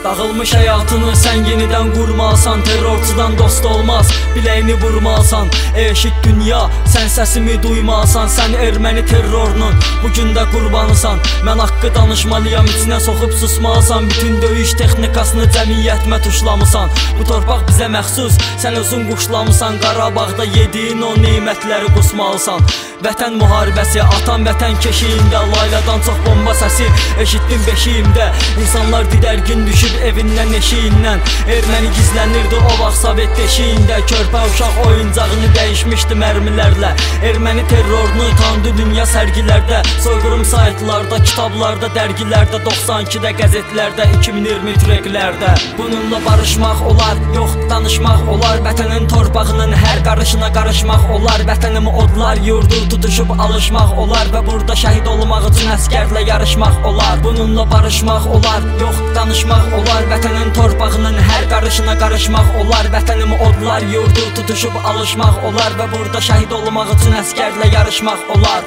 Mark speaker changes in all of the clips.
Speaker 1: Dağılmış həyatını sən yenidən qurmasan, terrorçudan dost olmaz, biləyini vurmasan. Eşit dünya, sən səsimi duymasan, sən erməni terrorunun bugün də qurbanısan. Mən haqqı danışmalıyam, içinə soxub susmasan, bütün döyüş texnikasını cəmiyyətimə tuşlamısan. Bu torpaq bizə məxsus, sən özün quşlamısan, Qarabağda yediyin o neymətləri qusmalısan. Vətən müharibəsi, atan vətən keşiyində, layladan çox bomba səsi eşitdim beşiyimdə. İnsanlar didərgin düşüb evindən eşiyindən, erməni gizlənirdi o vaxt Sovet deşiyində. Körpə uşaq oyuncağını dəyişmişdi mərmilərlə, erməni terrorunu tanıdı dünya sərgilərdə. Soyqırım saytlarda, kitablarda, dərgilərdə, 92-də qəzetlərdə, 2020 türəklərdə. Bununla barışmaq olar, yox danışmaq olar, vətənin torpağının hər qarışına qarışmaq olar. Vətənimi odlar yurdu tutuşub alışmaq olar və burada şəhid olmaq üçün əskərlə yarışmaq olar. Bununla barışmaq olar, yox danışmaq olar, vətənin torpağının hər qarışına qarışmaq olar. Vətənimi odlar yurdu tutuşub alışmaq olar və burada şəhid olmaq üçün əskərlə yarışmaq olar.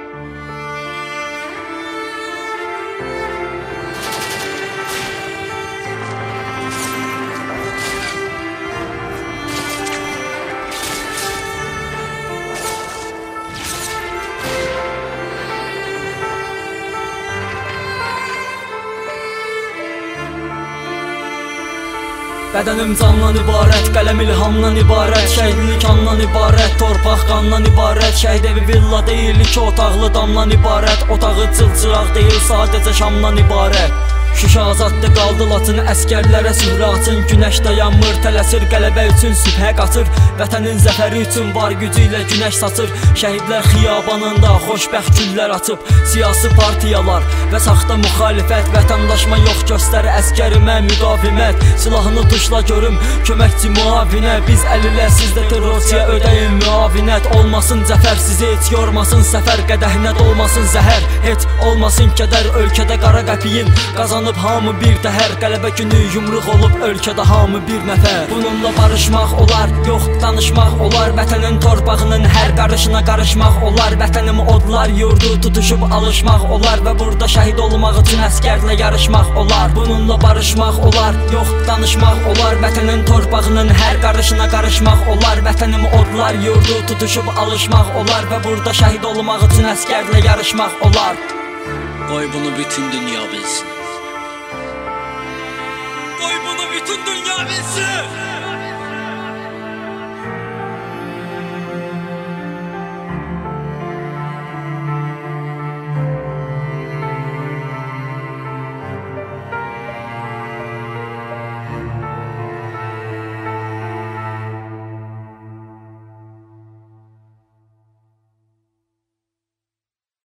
Speaker 1: Bədənim candan ibarət, qələm ilhamdan ibarət, şəhidlik andan ibarət, torpaq qandan ibarət. Şəhid evi villa deyil, 2 otaqlı damdan ibarət, otağı çılçıraq deyil, sadəcə şamdan ibarət. Şuşa azaddır, qaldı Laçın, əskərlərə sührə açın. Günəş dayanmır, tələsir, qələbə üçün sübhə qaçır. Vətənin zəfəri üçün var gücü ilə günəş saçır. Şəhidlər xiyabanında xoşbəxt güllər açıb. Siyasi partiyalar və saxta müxalifət, vətəndaşma yox göstər əskərimə müqavimət. Silahını tuşla görüm, köməkçi müavinə, biz əl ilə sizdə terrorçiyə ödəyin müavinət. Olmasın cəfər, sizi heç yormasın səfər, qədəhinə dolmasın zəhər, heç olmasın kədər. Ölkədə qara qəpiyin qazanıb hamı bir təhər, qələbə günü yumruq olub ölkədə hamı bir nəfər. Bununla barışmaq olar, yox danışmaq olar, vətənin torpağının hər qarışına qarışmaq olar. Vətənimi odlar yurdu tutuşub alışmaq olar və burada şəhid olmaq üçün əskərlə yarışmaq olar. Bununla barışmaq olar, yox danışmaq olar, vətənin torpağının hər qarışına qarışmaq olar. Vətənimi odlar yurdu tutuşub alışmaq olar və burada şəhid olmaq üçün əskərlə yarışmaq olar.
Speaker 2: Qoy bunu bütün dünya bilsin.
Speaker 1: Qoy bunu bütün dünya bilsin.